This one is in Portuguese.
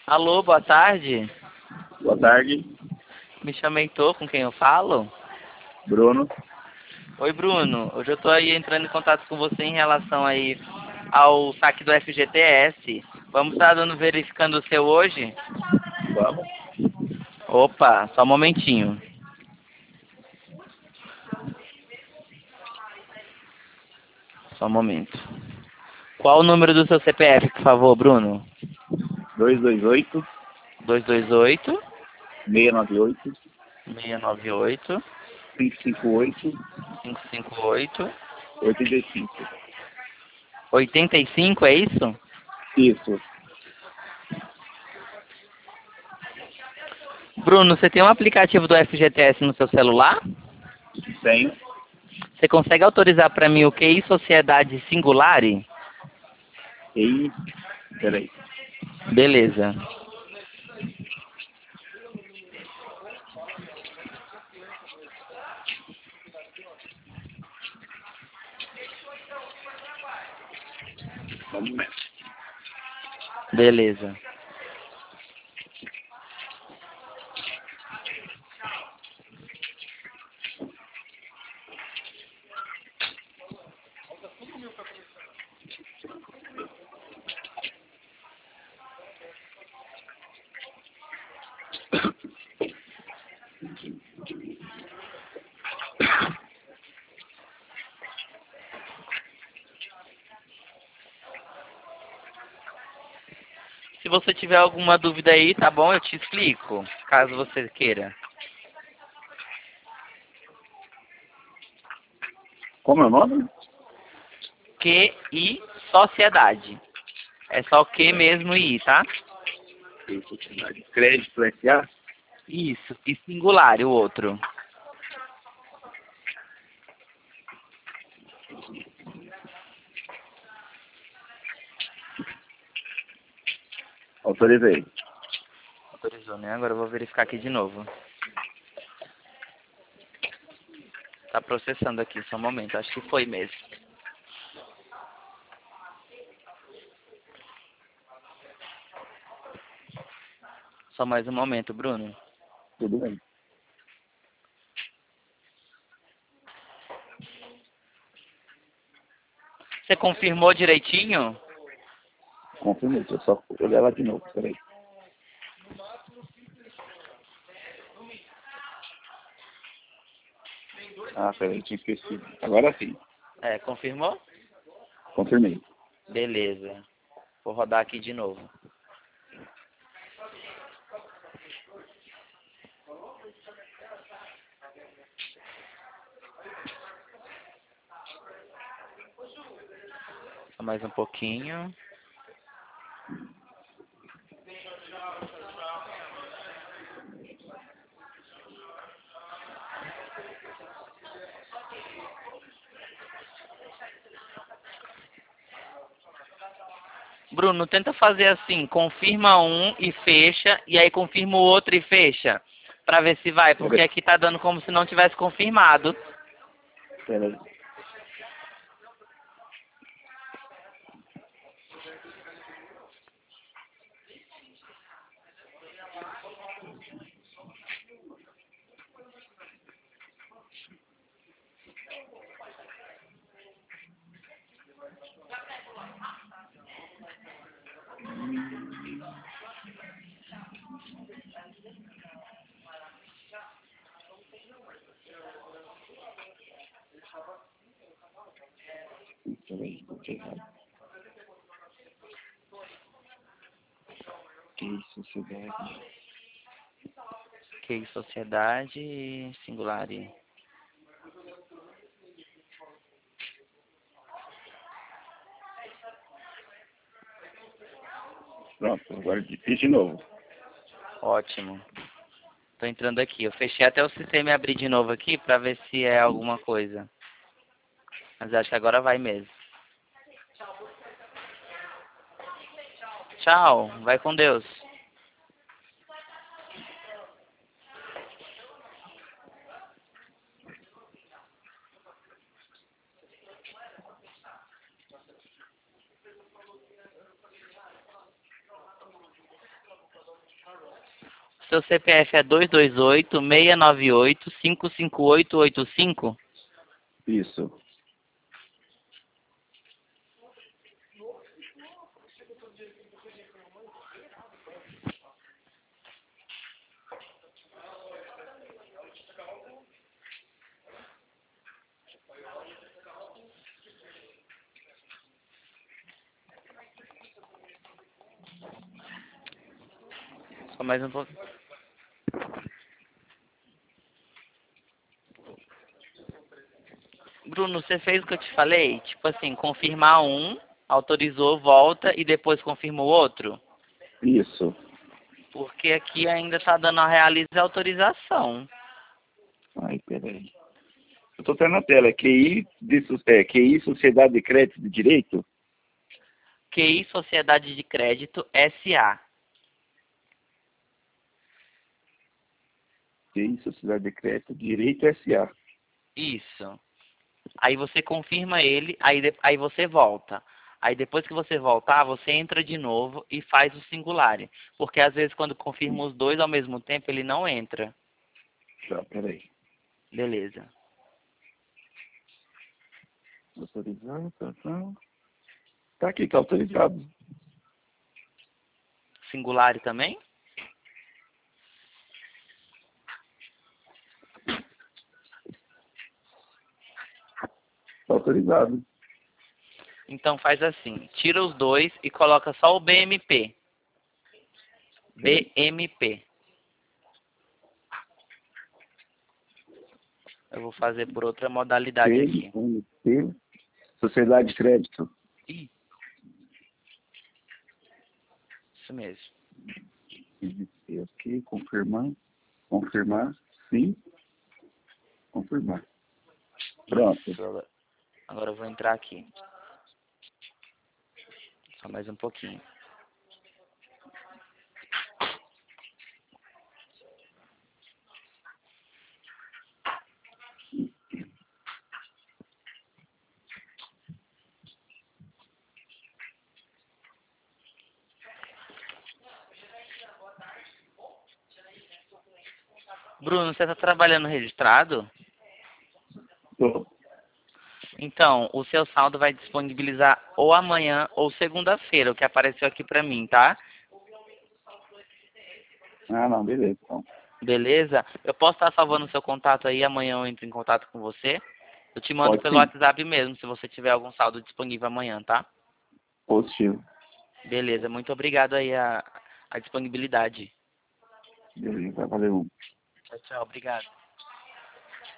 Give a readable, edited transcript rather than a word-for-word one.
Alô, boa tarde. Boa tarde, Me chamo Heitor, com quem eu falo? Bruno. Oi, Bruno. Hoje eu tô aí entrando em contato com você em relação aí ao saque do FGTS. Vamos estar verificando o seu hoje? Vamos. Opa, só um momentinho. Só um momento. Qual o número do seu CPF, por favor, Bruno? 228 228 698 698 558 558 85. 85, é isso? Isso. Bruno, você tem um aplicativo do FGTS no seu celular? Tenho. Você consegue autorizar para mim o QI Sociedade Singulare? E. Peraí. Beleza. Só um momento. Beleza. Se você tiver alguma dúvida aí, tá bom? Eu te explico, caso você queira. Como é o nome? QI Sociedade. É só o Q mesmo e I, tá? Sociedade Crédito SA. Isso. E singular, o outro. Autorizei. Autorizou, né? Agora eu vou verificar aqui de novo. Tá processando aqui, só um momento. Acho que foi mesmo. Só mais um momento, Bruno. Tudo bem. Você confirmou direitinho? Confirmei. Deixa eu só olhar lá de novo. Peraí. Ah, peraí. Tinha esquecido. Agora sim. É, confirmou? Confirmei. Beleza. Vou rodar aqui de novo. Só mais um pouquinho. Bruno, tenta fazer assim, confirma um e fecha, e aí confirma o outro e fecha, pra ver se vai, porque Peraí. aqui tá dando como se não tivesse confirmado. Peraí. Peraí. Botei errado. Que sociedade. Que sociedade singular. Pronto. Agora fiz de novo. Ótimo. Tô entrando aqui. Eu fechei até o sistema e abri de novo aqui pra ver se é alguma coisa. Mas acho que agora vai mesmo. Tchau. Vai com Deus. seu CPF é 228-698-55885? Isso. Só mais um pouco. Bruno, você fez o que eu te falei? Tipo assim, confirmar um, autorizou, volta e depois confirma o outro? Isso. Porque aqui ainda tá dando a realize autorização. Ai, peraí. Eu tô tendo na tela. QI Sociedade de Crédito de Direito? QI Sociedade de Crédito SA. QI Sociedade de Crédito de Direito SA. Isso. Aí você confirma ele, aí você volta. Aí depois que você voltar, você entra de novo e faz o singular. Porque às vezes quando confirma os dois ao mesmo tempo, ele não entra. Tá, peraí. Beleza. Autorizado, tá. Tá aqui, tá autorizado. Singular também? Tá autorizado. Então faz assim, tira os dois e coloca só o BMP. Peraí. BMP. Eu vou fazer por outra modalidade aqui. PMP, Sociedade de Crédito. Ih, isso mesmo. Aqui, confirmar, sim, confirmar. Pronto. Isso. Agora eu vou entrar aqui. Só mais um pouquinho. Bruno, você está trabalhando registrado? Tô. Então, o seu saldo vai disponibilizar ou amanhã ou segunda-feira, o que apareceu aqui pra mim, tá? Ah, não, beleza. Então. Beleza? Eu posso estar salvando o seu contato aí, amanhã eu entro em contato com você. Eu te mando Pode pelo sim. WhatsApp mesmo, se você tiver algum saldo disponível amanhã, tá? Positivo. Beleza, muito obrigado aí a disponibilidade. Beleza, valeu. Tchau, tchau, obrigado.